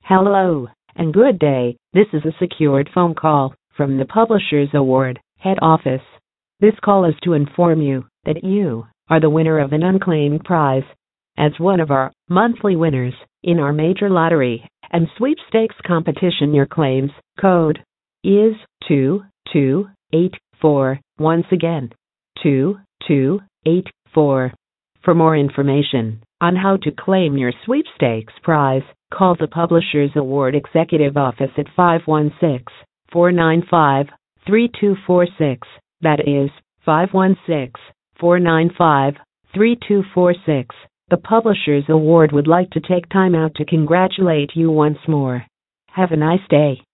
Hello, and good day. This is a secured phone call from the Publishers Award head office. This call is to inform you that you are the winner of an unclaimed prize. As one of our monthly winners in our major lottery and sweepstakes competition, your claims code is 2284. Once again, 2284. For more information on how to claim your sweepstakes prize, call the Publishers Award Executive Office at 516-495-3246. That is 516-495-3246. The Publishers Award would like to take time out to congratulate you once more. Have a nice day.